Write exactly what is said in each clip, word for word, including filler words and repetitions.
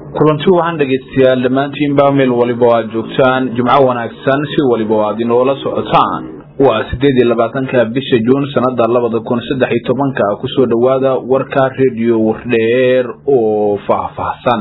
kulanti waxaan dhageystayaal dhamaantiin baa meel waliba waa joogtaan jimco wanaagsan si waliba waa inoola socotaan waa sideed iyo labaatanka bisha Juun sanada laba kun saddex iyo toban ku soo dhawaada warka radio Wardheer oo faahfaahsan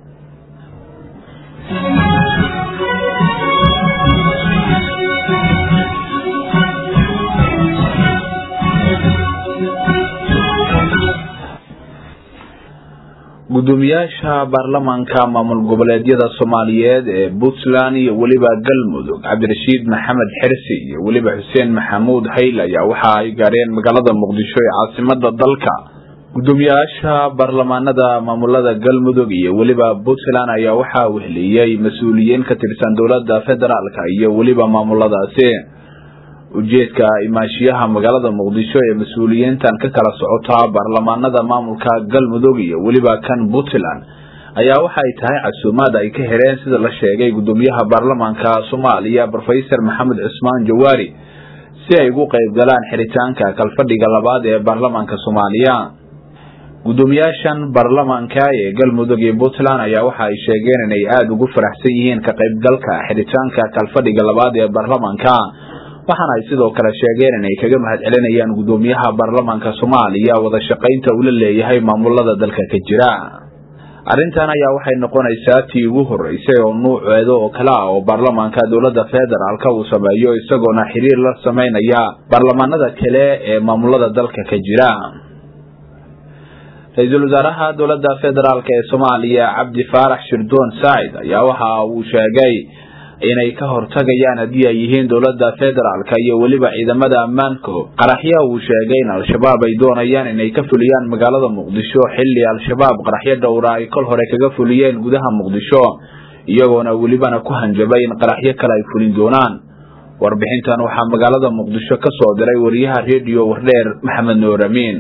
gudoomiyaasha baarlamaanka maamul goboleedyada Soomaaliyeed ee Puntland iyo waliba Galmudug Cabdirashiid Maxamed Xirsi iyo waliba Xuseen Maxamuud Hayl ayaa waxa ay gaareen magaalada Muqdisho ee caasimadda dalka gudoomiyaasha baarlamaanada maamulada Galmudug iyo waliba Puntland ayaa waxa uu heliyay mas'uuliyiin ka tirsan dawladda federaalka iyo waliba maamuladaasi ujeedka imaashiyaha magaalada Muqdisho ee mas'uuliyiintan ka kala socota baarlamaanada maamulka Galmudug iyo waliba kan Puntland ayaa waxa ay tahay casuumad ay ka heleen sida la sheegay gudoomiyaha baarlamaanka Soomaaliya Professor Maxamed Cusmaan Jawaari si ay ugu qayb galaan xiritaanka kalfadhiga labaad ee baarlamaanka Soomaaliya gudoomiyaashan baarlamaanka ee Galmudug iyo Puntland ayaa waxa ay sheegeen in ay aad ugu faraxsan yihiin ka qayb galka xiritaanka kalfadhiga labaad ee baarlamaanka waxaana ay sidoo kale sheegeen in ay kaga mahad celinayaan gudoomiyaha baarlamaanka Soomaaliya wada shaqaynta uu la leeyahay maamulada dalka ka jira arintan ayaa waxay noqonaysaa tii ugu horeysay oo nuuceeda oo kala ah oo baarlamaanka dawladda federaalka uu sameeyo isagoona xiriir la sameynaya baarlamaanada kale ee maamulada dalka ka jira Ra'iisul Wasaaraha dawladda federaalka ee Soomaaliya Cabdi Faarax Shirdoon Said ayaa waxa uu sheegay inay ka hortagayaan hadii ay yihiin dawladda federaalka iyo waliba ciidamada ammaanka qaraxyo uu sheegay in al-shabaab ay doonayaan inay ka fuliyaan magaalada Muqdisho xilli al-shabaab qaraxyo dhowr ay kol hore kaga fuliyeen gudaha Muqdisho iyagoona walibana ku hanjabay in qaraxyo kale ay fulin doonaan warbixintan waxa magaalada Muqdisho ka soo diray wariyaha radio Wardheer Maxamed Nuur Amiin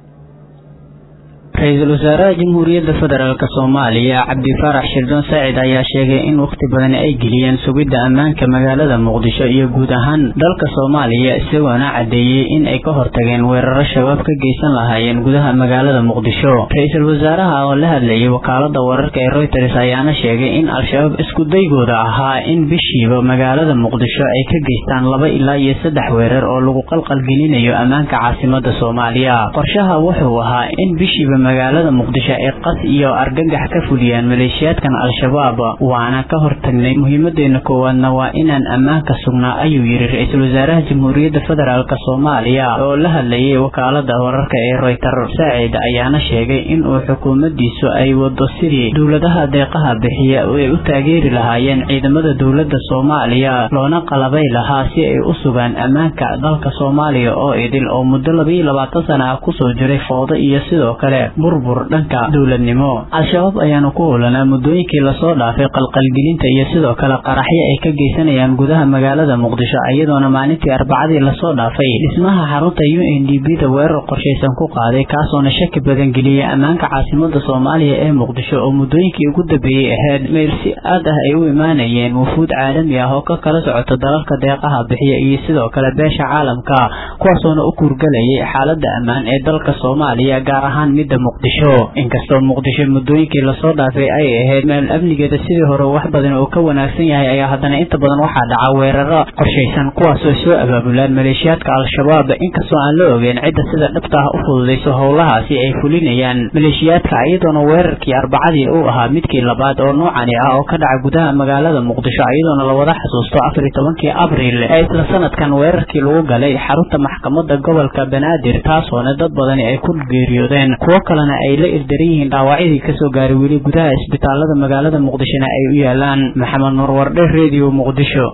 Ra'iisul Wasaaraha Jamhuuriyadda Federaalka Soomaaliya Cabdi Faarax Shirdoon Said ayaa sheegay in waqti badan ay geliyeen sugidda ammaanka magaalada Muqdisho iyo guud ahaan dalka Soomaaliya isagoona cadeeyay in ay ka hortageen weeraro shabaab ka geysan lahaayeen gudaha magaalada Muqdisho Ra'iisul Wasaaraha oo la hadlayay wakaalada wararka ee Reuters ayaana sheegay in al-shabaab isku daygooda ahaa in bishiiba magaalada Muqdisho ay ka geystaan laba ilaa iyo saddex weerar oo lagu qalqal gelinayo ammaanka caasimadda Soomaaliya qorshaha wuxuu ahaa in bishiiba magaalada Muqdisho ay qas iyo argagax ka fuliyaan maleeshiyaadkan al-shabaab waana ka hortagnay muhiimadeena koowaadna waa inaan ammaanka sugnaa ayuu yiri Ra'iisul Wasaaraha Jamhuuriyadda Federaalka Soomaaliya oo la hadlayay wakaalada wararka ee Reuters Said ayaana sheegay in uu xukuumaddiisu ay wado sidii dawladaha deeqaha bixiya oo ay u taageeri lahaayeen ciidamada dawladda Soomaaliya loona qalabay lahaa si ay u sugaan ammaanka dalka Soomaaliya oo idil oo muddo laba iyo labaatan sano ah ku soo jiray fowdo iyo sidoo kale burbur dhanka dawladnimo al-shabaab ayaana ku howlanaa muddooyinkii la soo dhaafay qalqalgelinta iyo sidoo kale qaraxyo ay ka geysanayaan gudaha magaalada Muqdisho iyadoona maalintii Arbacadii la soo dhaafay dhismaha xarunta U N D P da weerar qorsheysan ku qaaday kaasoona shaki badan geliyay ammaanka caasimadda Soomaaliya ee Muqdisho oo muddooyinkii ugu dambeeyay ahayd meel si aad ah ay u imaanayeen wufuud caalami ah oo ka kala socota dalalka deeqaha bixiya iyo sidoo kale beesha caalamka kuwaasoo u kurgalayay xaaladda ammaan ee dalka Soomaaliya gaar ahaan midda Muqdisho inkastoo Muqdisho muddooyinkii la soo dhaafay ay ahayd meel amnigeeda sidii hore wax badan oo ka wanaagsan yahay ayaa haddana inta badan waxa dhaca weeraro qorsheysan kuwaas oo soo abaabulaan maleeshiyaadka al-shabaab inkastoo aan la ogeyn cidda sida dhabta ah u fududeyso howlahaasi ay fulinayaan maleeshiyaadka iyadoona weerarkii Arbacadii uu ahaa midkii labaad oo noocani ah oo ka dhaca gudaha magaalada Muqdisho iyadoona la wada xasuusto afar iyo tobankii Abriil ee isla sanadkan weerarkii lagu galay xarunta maxkamadda gobolka Banaadir taasoo dad badan ay ku geeriyoodeen kuwa kalena ay la irdareen dhaawacyadii ka soo gaaray wili gudaha isbitaalada magaalada Muqdisho ay u yaalaan Maxamed Nuur Wardheer Radio Muqdisho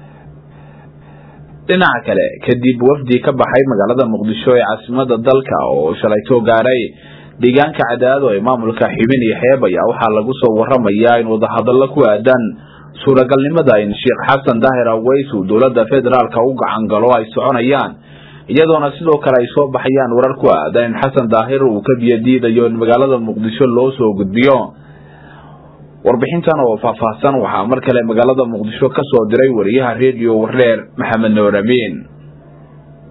dhinaca kale kadib wafdi ka baxay magaalada Muqdisho ee caasimadda dalka oo shalay soo gaaray deegaanka Cadaado ee maamulka Xibin iyo Xeeb ayaa waxa lagu soo waramayaa in wada hadallo ku aadan suuragalnimada in Sheekh Xasan Daahir Aweys uu dawladda federaalka u gacan galo ay soconayaan iyadoona sidoo kale ay soo baxayaan warar ku aadan in Xasan Daahir uu ka biyadiidayo in magaalada Muqdisho loo soo gudbiyo warbixintan oo faahfaahsan waxa mar kale magaalada Muqdisho ka soo diray wariyaha radio Wardheer Maxamed Nuur Amiin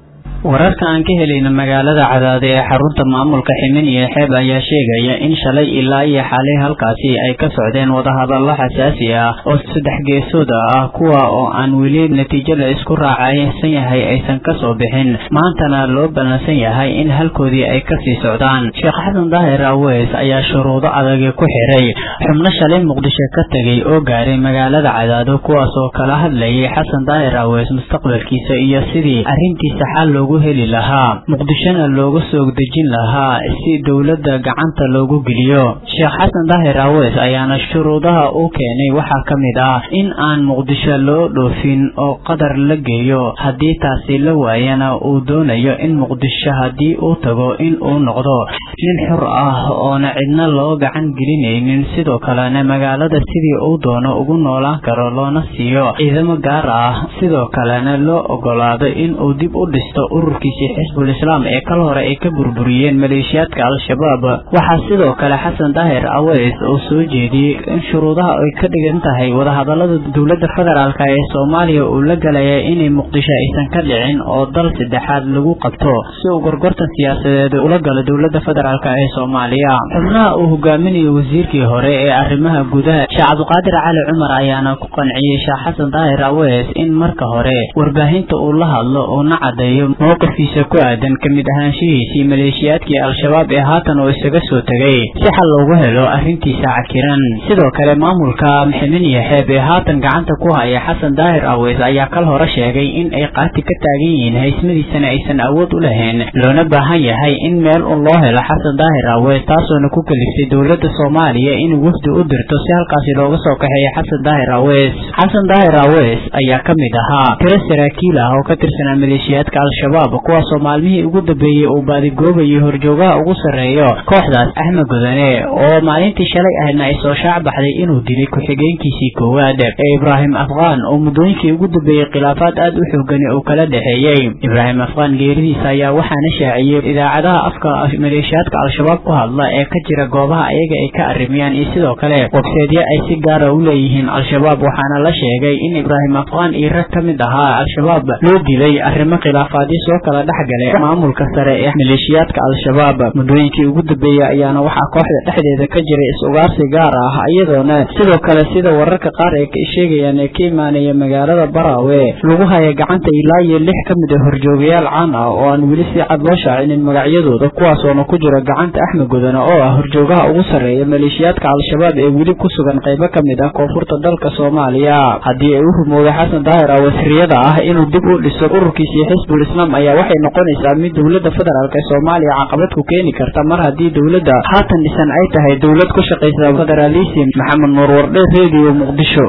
wararka aan ka helayna magaalada Cadaade ee xarunta maamulka Ximin iyo Xeeb ayaa sheegaya in shalay ilaa iyo xalay halkaasi ay ka socdeen wadahadallo xasaasi ah oo saddex geesood ah kuwa oo aan weli natiijo la isku raacaysan yahay aysan ka soo bixin maantana loo balansan yahay in halkoodii ay ka sii socdaan. Sheekh Xasan Daahir Aweys ayaa shuruudo adag ku xiray xubno shalay Muqdisho ka tagay oo gaaray magaalada Cadaade kuwaas oo kala hadlayay Xasan Daahir Aweys mustaqbalkiisa iyo sidii arrintiisa xal loogu heli lahaa Muqdishona loogu soo dejin lahaa si dawladda gacanta loogu geliyo. Sheekh Xasan Daahir Aweys ayaana shuruudaha uu keenay waxaa ka mid ah in aan Muqdisho loo dhoofin oo qadar la geeyo haddii taasi la waayana uu doonayo in Muqdisho haddii uu tago in uu noqdo nin xor ah oona cidna loo gacan gelinaynin sidoo kalena magaalada sidii uu doono ugu noolaan karo loona siiyo ciidamo gaar ah sidoo kalena loo ogolaado in uu dib u dhisto ururkiisa Xisbul Islaam ee kala hore ay ka burburiyeen maleeshiyaadka Al-Shabaab. Waxaa sidoo kale Xasan Daahir Aweys uu soo jeediyay in shuruudaha ay ka dhigan tahay wadahadallada dawladda federaalka ee Soomaaliya uu la galay inay Muqdisho aysan ka dhicin oo dal saddexaad lagu qabto si uu gorgortan siyaasadeed ula galo dawladda federaalka ee Soomaaliya. Xubnaha uu hogaaminayo wasiirkii hore ee arrimaha gudaha Sheekh Cabdiqaadir Cali Cumar ayaana ku qanciyay Sheekh Xasan Daahir Aweys in marka hore warbaahinta uu la hadlo oo na cadeeyo mowqifkiisa ku aadan kamid ahaanshihiisii maleeshiyaadkii Al-Shabaab ee haatan oo isaga soo tagay si xal loogu helo arrintiisa cakiran. Sidoo kale maamulka Ximin iyo Xeeb ee haatan gacanta ku haya Xasan Daahir Aweys ayaa kal hore sheegay in ay qaati ka taagan yihiin haysmadiisana aysan awood u lahayn loona baahan yahay in meel un loo helo Xasan Daahir Aweys taasoona ku kaliftay dawladda Soomaaliya in wafdi u dirto si halkaasi looga soo kaxeeyo Xasan Daahir Aweys. Xasan Daahir Aweys ayaa ka mid ahaa tiro saraakiil ah oo ka tirsanaa maleeshiyaadka Al-Shabaab kuwaas oo maalmihii ugu dambeeyay uu baadigoobayay horjoogaha ugu sareeyo kooxdaas Axmed Gudane oo maalintii shalay ahna ay soo shaac baxday inuu dilay ku-xigeenkiisii koowaad ee Ibrahim Afqaan oo muddooyinkii ugu dambeeyay khilaafaad aad u xooggan oo kala dhaxeeyay. Ibrahim Afqaan geeridiisa ayaa waxaana shaaciyay idaacadaha afka maleeshiyaadka Al-Shabaab ku hadla ee ka jira goobaha ayaga ay ka arrimiyaan iyo sidoo kale website ay si gaar ah u leeyihiin Al-Shabaab waxaana la sheegay in Ibrahim Afqaan iyo rag ka mid ahaa Al-Shabaab loo dilay arrimo khilaafaadyo soo kala dhaxgalay maamulka sare ee maleeshiyaadka Al-Shabaab. Muddooyinkii ugu dambeeyay ayaana waxaa kooxda dhexdeeda ka jiray is-ugaarsi gaar ah iyadoona sidoo kale sida wararka qaar ay ka sheegayaan ee ka imaanaya magaalada Baraawe lagu haya gacanta ilaa iyo lix ka mid ah horjoogayaal caan ah oo aan weli si cad loo shaacinin magacyadooda kuwaas oo ku jira gacanta Axmed Gudane oo ah horjoogaha ugu sareeya maleeshiyaadka Al-Shabaab ee weli ku sugan qaybo ka mid ah koonfurta dalka Soomaaliya. Haddii ay u rumowdo Xasan Daahir Aweys riyada ah inuu dib u dhiso ururkiisa Xisbul Islaam ayaa waxay noqonaysaa mid dawladda federaalka ee Soomaaliya caqabad ku keeni karta mar haddii dawladda haatan dhisan ay tahay dawlad ku shaqeysa federalism. Maxamed Nuur Wardhe, Radio Muqdisho.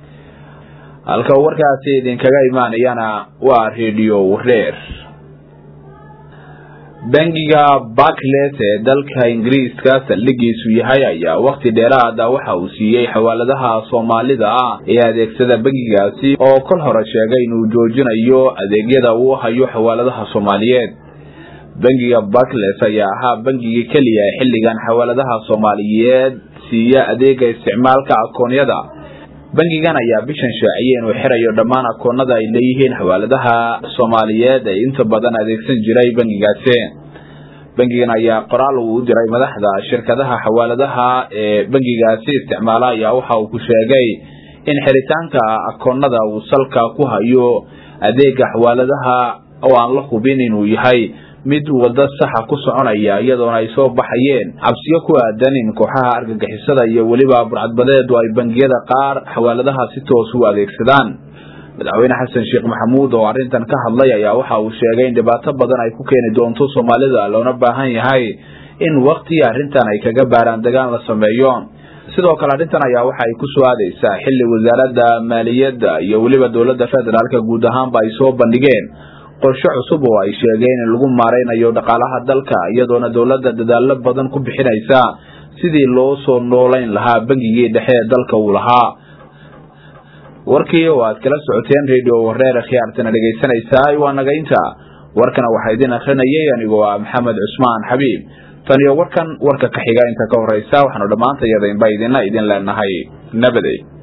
halka warkaasi idinkaga imaanayana waa Radio Wareer. bangiga Barclays ee dalka Ingiriiska saldhigiisu yahay ayaa waqti dheeraad ah waxa uu siiyay xawaaladaha Soomaalida ah ee adeegsada bangigaasi oo kol hore sheegay inuu joojinayo adeegyada uu hayo xawaaladaha Soomaaliyeed. bangiga Barclays ayaa ahaa bangiga kaliya ee xilligan xawaaladaha Soomaaliyeed siiya adeega isticmaalka akoonyada. bangigan ayaa bishan shaaciyay inuu xirayo dhammaan akoonnada ay leeyihiin xawaaladaha Soomaaliyeed ee inta badan adeegsan jiray bangigaasi. bangigan ayaa qoraal u diray madaxda shirkadaha xawaaladaha ee bangigaasi isticmaala ayaa waxa uu ku sheegay in xiritaanka akoonnada uu salka ku hayo adeega xawaaladaha oo aan la hubin inuu yahay mid wada sax ku soconaya iyadoo ay soo baxayeen cabsiyo ku aadan in kooxaha argagixisada iyo waliba burcadbadeedu ay bangiyada qaar xawaaladaha si toos u adeegsadaan. madaxweyne Xasan Sheekh Maxamuud oo arrintan ka hadlay ayaa waxa uu sheegay in dhibaato badan ay ku keeni doonto Soomaalida loona baahan yahay in waqti arrintan ay kaga baaraan degaan la sameeyo. sidoo kale arrintan ayaa waxa ay ku soo aadaysaa xilli wasaaradda maaliyadda iyo waliba dawladda federaalka guud ahaan ay soo bandhigeen qorshe cusub oo ay sheegeen in lagu maareynayo dhaqaalaha dalka iyadoona dawladda dadaalo badan ku bixinaysa sidii loo soo nooleyn lahaa bangigii dhexe ee dalka uu lahaa. warkii oo aad kala socoteen Radio Wareer khiyaartana dhageysanaysaa waa naga inta warkana waxa idin akhrinayay anigoo ah Maxamed Cusmaan Xabiib. tan iyo warkan warka ka xiga inta ka horeysa waxaanu dhamaantay idin baydina idin leenahay nabaday.